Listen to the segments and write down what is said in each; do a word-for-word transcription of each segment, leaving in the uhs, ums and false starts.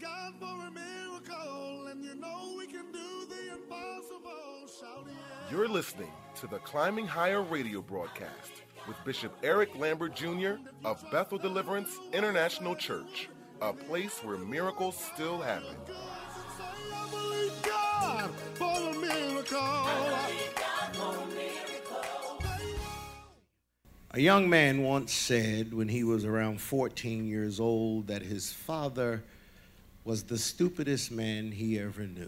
God for a miracle, and you know we can do the impossible. Shout yeah. You're listening to the Climbing Higher radio broadcast with Bishop Eric Lambert Junior of Bethel Deliverance International Church, a place where miracles still happen. I believe God for a miracle. A young man once said when he was around fourteen years old that his father was the stupidest man he ever knew.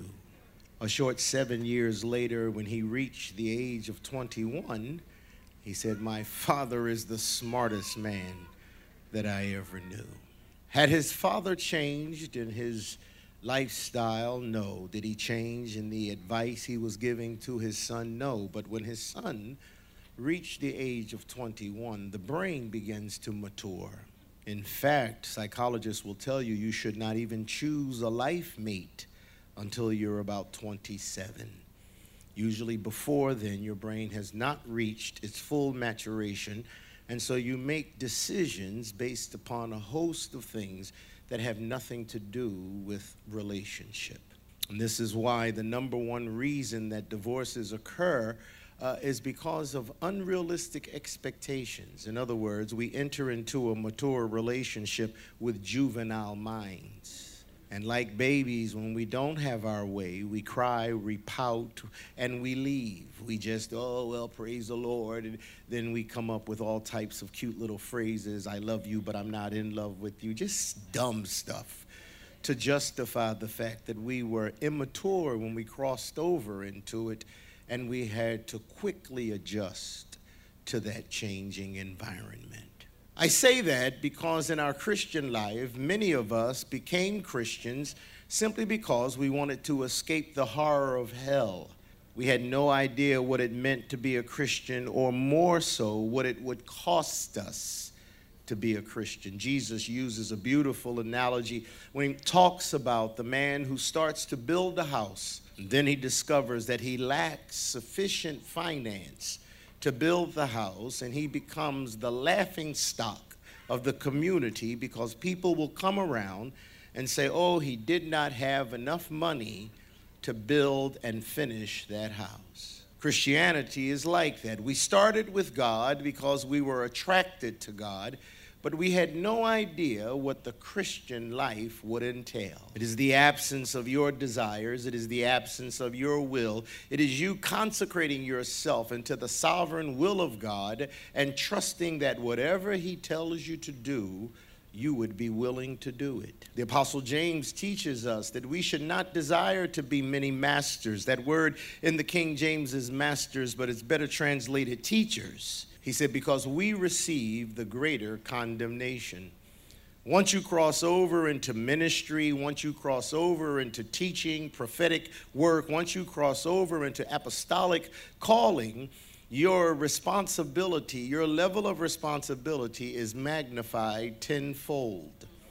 A short seven years later, when he reached the age of twenty-one, he said, "My father is the smartest man that I ever knew." Had his father changed in his lifestyle? No. Did he change in the advice he was giving to his son? No. But when his son reached the age of twenty-one, the brain begins to mature. In fact, psychologists will tell you you should not even choose a life mate until you're about twenty-seven. Usually before then, your brain has not reached its full maturation, and so you make decisions based upon a host of things that have nothing to do with relationship. And this is why the number one reason that divorces occur Uh, is because of unrealistic expectations. In other words, we enter into a mature relationship with juvenile minds. And like babies, when we don't have our way, we cry, we pout, and we leave. We just, oh, well, praise the Lord. And then we come up with all types of cute little phrases. I love you, but I'm not in love with you. Just dumb stuff to justify the fact that we were immature when we crossed over into it, and we had to quickly adjust to that changing environment. I say that because in our Christian life, many of us became Christians simply because we wanted to escape the horror of hell. We had no idea what it meant to be a Christian, or more so, what it would cost us to be a Christian. Jesus uses a beautiful analogy when he talks about the man who starts to build a house. Then he discovers that he lacks sufficient finance to build the house, and he becomes the laughing stock of the community because people will come around and say, oh, he did not have enough money to build and finish that house. Christianity is like that. We started with God because we were attracted to God, but we had no idea what the Christian life would entail. It is the absence of your desires. It is the absence of your will. It is you consecrating yourself into the sovereign will of God and trusting that whatever he tells you to do, you would be willing to do it. The Apostle James teaches us that we should not desire to be many masters. That word in the King James is masters, but it's better translated teachers. He said, because we receive the greater condemnation. Once you cross over into ministry, once you cross over into teaching, prophetic work, once you cross over into apostolic calling, your responsibility, your level of responsibility is magnified tenfold.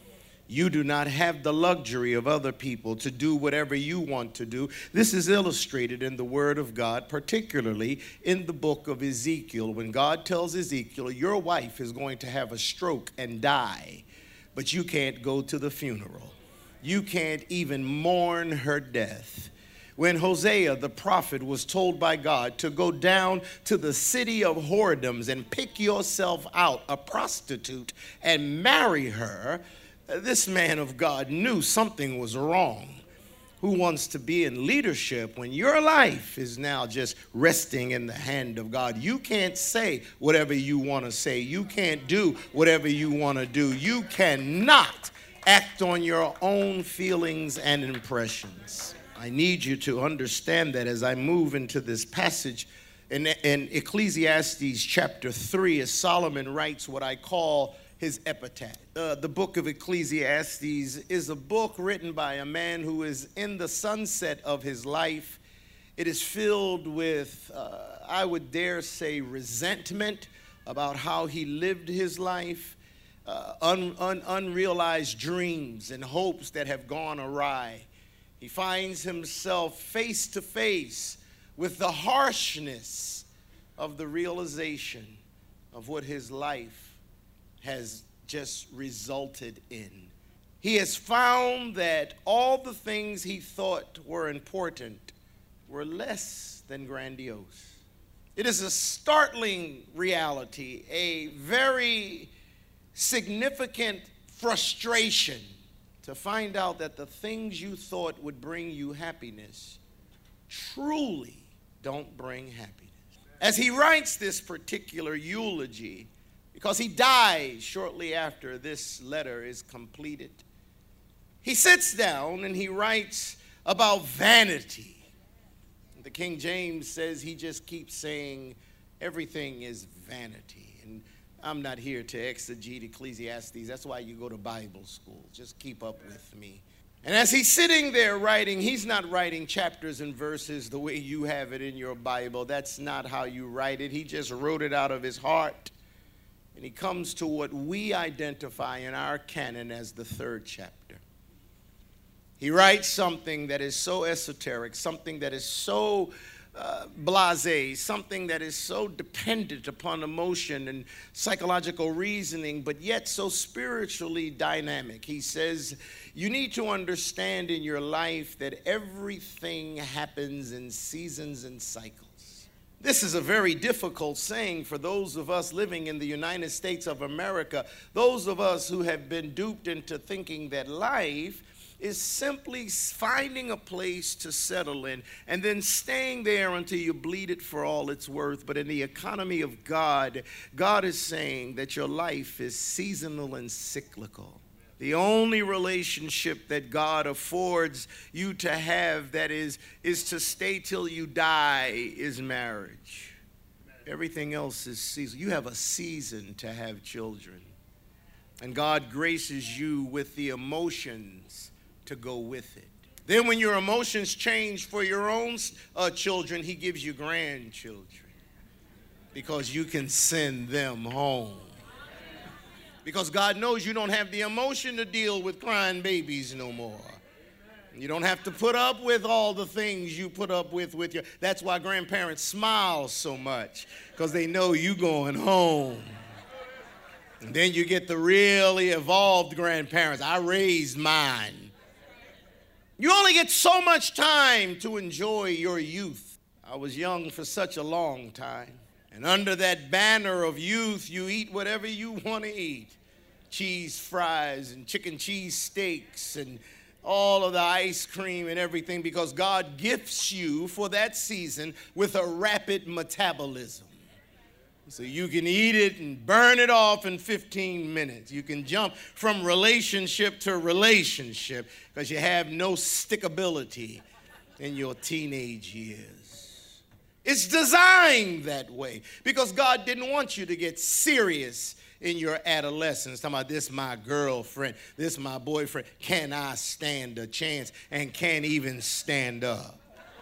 You do not have the luxury of other people to do whatever you want to do. This is illustrated in the Word of God, particularly in the book of Ezekiel, when God tells Ezekiel, your wife is going to have a stroke and die, but you can't go to the funeral. You can't even mourn her death. When Hosea the prophet was told by God to go down to the city of whoredoms and pick yourself out a prostitute and marry her, this man of God knew something was wrong. Who wants to be in leadership when your life is now just resting in the hand of God? You can't say whatever you want to say. You can't do whatever you want to do. You cannot act on your own feelings and impressions. I need you to understand that as I move into this passage in, in Ecclesiastes chapter three, as Solomon writes what I call his epitaph. Uh, the book of Ecclesiastes is a book written by a man who is in the sunset of his life. It is filled with, uh, I would dare say, resentment about how he lived his life, uh, un, un, unrealized dreams and hopes that have gone awry. He finds himself face to face with the harshness of the realization of what his life has just resulted in. he has found that all the things he thought were important were less than grandiose. It is a startling reality, a very significant frustration to find out that the things you thought would bring you happiness truly don't bring happiness. As he writes this particular eulogy, because he dies shortly after this letter is completed, he sits down and he writes about vanity. The King James says he just keeps saying everything is vanity. And I'm not here to exegete Ecclesiastes. That's why you go to Bible school. Just keep up with me. And as he's sitting there writing, he's not writing chapters and verses the way you have it in your Bible. That's not how you write it. He just wrote it out of his heart. And he comes to what we identify in our canon as the third chapter. He writes something that is so esoteric, something that is so uh, blasé, something that is so dependent upon emotion and psychological reasoning, but yet so spiritually dynamic. He says, you need to understand in your life that everything happens in seasons and cycles. This is a very difficult saying for those of us living in the United States of America, those of us who have been duped into thinking that life is simply finding a place to settle in and then staying there until you bleed it for all it's worth. But in the economy of God, God is saying that your life is seasonal and cyclical. The only relationship that God affords you to have that is, is to stay till you die is marriage. Everything else is seasonal. You have a season to have children. And God graces you with the emotions to go with it. Then when your emotions change for your own uh, children, he gives you grandchildren because you can send them home. Because God knows you don't have the emotion to deal with crying babies no more. You don't have to put up with all the things you put up with with your. That's why grandparents smile so much, because they know you going home. And then you get the really evolved grandparents. I raised mine. You only get so much time to enjoy your youth. I was young for such a long time. And under that banner of youth, you eat whatever you want to eat. Cheese fries and chicken cheese steaks and all of the ice cream and everything, because God gifts you for that season with a rapid metabolism. So you can eat it and burn it off in fifteen minutes. You can jump from relationship to relationship because you have no stickability in your teenage years. It's designed that way because God didn't want you to get serious in your adolescence. Talking about this my girlfriend, this my boyfriend. Can I stand a chance? And can't even stand up.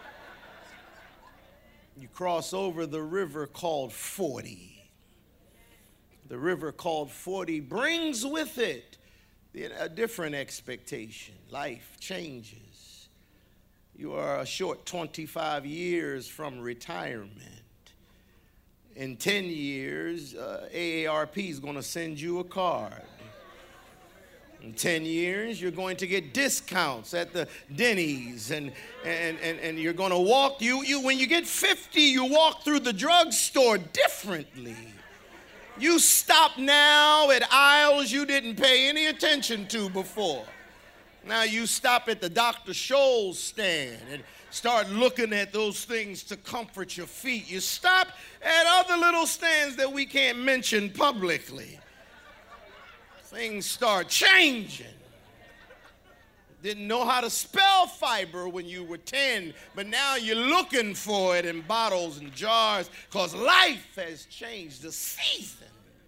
You cross over the river called forty. The river called forty brings with it a different expectation. Life changes. You are a short twenty-five years from retirement. In ten years, uh, A A R P is going to send you a card. In ten years, you're going to get discounts at the Denny's, and, and, and, and you're going to walk, you, you, when you get fifty, you walk through the drugstore differently. You stop now at aisles you didn't pay any attention to before. Now you stop at the Doctor Scholl's stand and start looking at those things to comfort your feet. You stop at other little stands that we can't mention publicly. Things start changing. Didn't know how to spell fiber when you were ten, but now you're looking for it in bottles and jars because life has changed. The season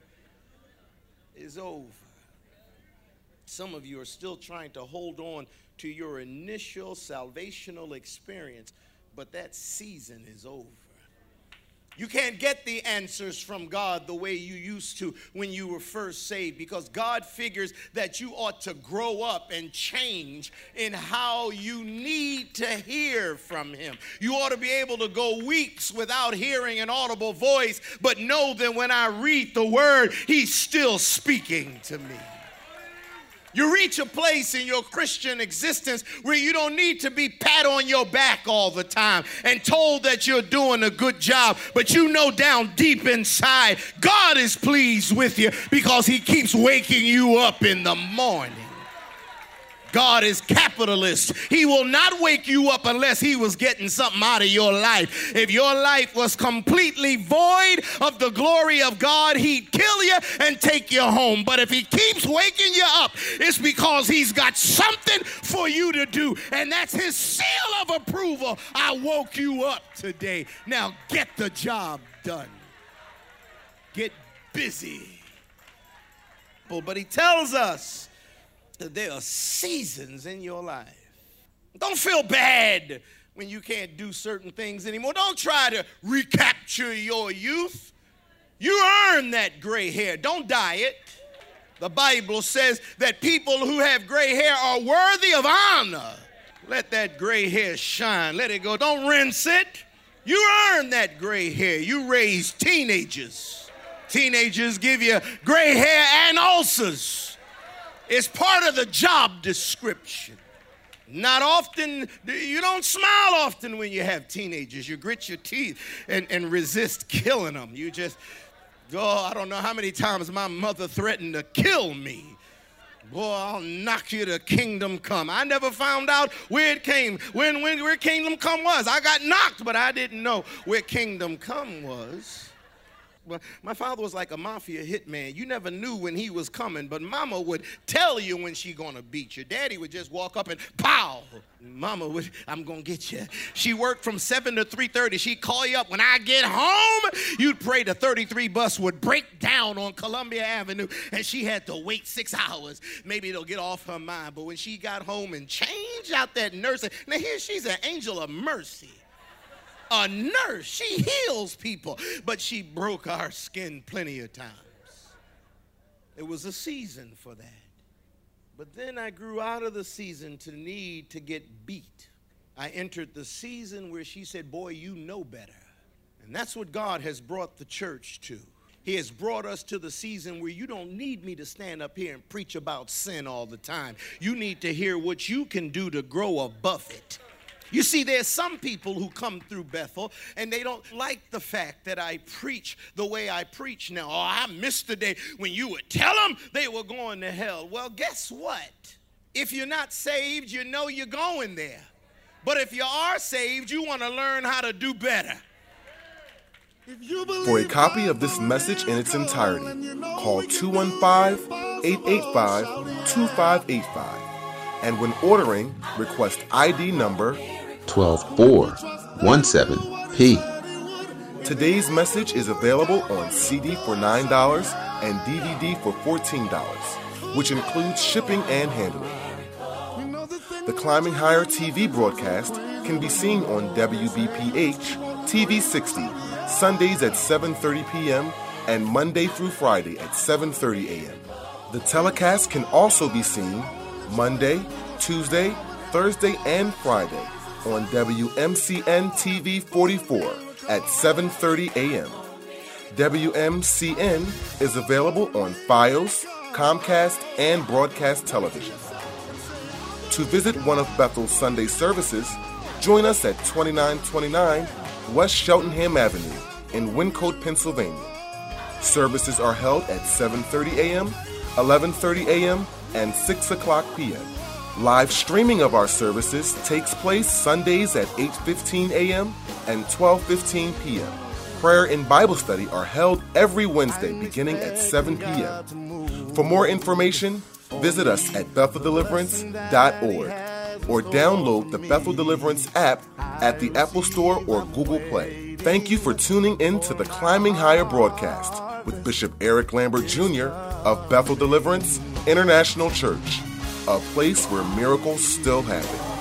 is over. Some of you are still trying to hold on to your initial salvational experience, but that season is over. You can't get the answers from God the way you used to when you were first saved, because God figures that you ought to grow up and change in how you need to hear from him. You ought to be able to go weeks without hearing an audible voice, but know that when I read the word, he's still speaking to me. You reach a place in your Christian existence where you don't need to be pat on your back all the time and told that you're doing a good job, but you know down deep inside, God is pleased with you because he keeps waking you up in the morning. God is capitalist. He will not wake you up unless he was getting something out of your life. If your life was completely void of the glory of God, he'd kill you and take you home. But if he keeps waking you up, it's because he's got something for you to do. And that's his seal of approval. I woke you up today. Now get the job done. Get busy. But he tells us that there are seasons in your life. Don't feel bad when you can't do certain things anymore. Don't try to recapture your youth. You earn that gray hair. Don't dye it. The Bible says that people who have gray hair are worthy of honor. Let that gray hair shine. Let it go. Don't rinse it. You earn that gray hair. You raise teenagers. Teenagers give you gray hair and ulcers. It's part of the job description. Not often, you don't smile often when you have teenagers. You grit your teeth and, and resist killing them. You just, oh, I don't know how many times my mother threatened to kill me. Boy, I'll knock you to kingdom come. I never found out where it came, when, when, where kingdom come was. I got knocked, but I didn't know where kingdom come was. Well, my father was like a mafia hitman. You never knew when he was coming, but mama would tell you when she gonna beat you. Daddy would just walk up and pow. Mama would, I'm gonna get you. She worked from seven to three thirty. She'd call you up. When I get home, you'd pray the thirty-three bus would break down on Columbia Avenue, and she had to wait six hours. Maybe it'll get off her mind. But when she got home and changed out that nursing, now here she's an angel of mercy. A nurse, she heals people, but she broke our skin plenty of times. It was a season for that. But then I grew out of the season to need to get beat. I entered the season where she said, boy, you know better. And that's what God has brought the church to. He has brought us to the season where you don't need me to stand up here and preach about sin all the time. You need to hear what you can do to grow above it. You see, there's some people who come through Bethel and they don't like the fact that I preach the way I preach now. Oh, I missed the day when you would tell them they were going to hell. Well, guess what? If you're not saved, you know you're going there. But if you are saved, you want to learn how to do better. For a copy of this message in its entirety, call two one five, eight eight five, two five eight five. And when ordering, request I D number twelve four seventeen P. Today's message is available on C D for nine dollars and D V D for fourteen dollars, which includes shipping and handling. The Climbing Higher T V broadcast can be seen on W B P H T V sixty, Sundays at seven thirty p.m. and Monday through Friday at seven thirty a.m. The telecast can also be seen Monday, Tuesday, Thursday, and Friday on W M C N T V forty-four at seven thirty a.m. W M C N is available on Fios, Comcast, and Broadcast Television. To visit one of Bethel's Sunday services, join us at twenty-nine twenty-nine West Cheltenham Avenue in Wyncote, Pennsylvania. Services are held at seven thirty a.m., eleven thirty a.m., and six o'clock p.m. Live streaming of our services takes place Sundays at eight fifteen a.m. and twelve fifteen p.m. Prayer and Bible study are held every Wednesday beginning at seven p.m. For more information, visit us at bethel deliverance dot org or download the Bethel Deliverance app at the Apple Store or Google Play. Thank you for tuning in to the Climbing Higher broadcast with Bishop Eric Lambert Junior of Bethel Deliverance International Church, a place where miracles still happen.